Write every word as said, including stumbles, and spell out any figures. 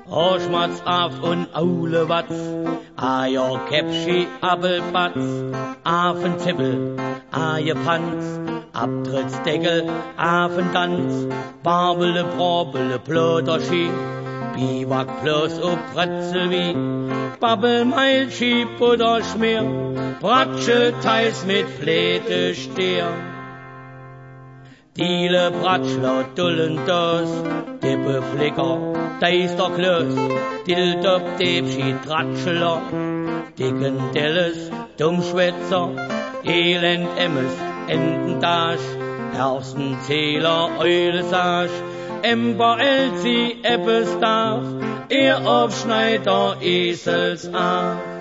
Horschmatz af und Aule Watz, Eier Käpschi, Appelpatz, Affenzippel, Eierpanz, Abtrittsdeckel, Affentanz, Barbele, Probele, Plöterschi, Biwak plus ob Pretzelwie, Babbelmeilschi, Butterschmier, Bratsche, Teils mit Fletesteer. Diele, Bratschler, Dullendos, Dippe, Flicker, Deister, Klöß, Dildop, Debschi, Tratscheler, Dicken, Delles, Dummschwätzer, Elend, Emmes, Entendasch, Herstenzähler, Eulesasch, Ember, Elzi, Eppesdach, er Aufschneider, Eselsach.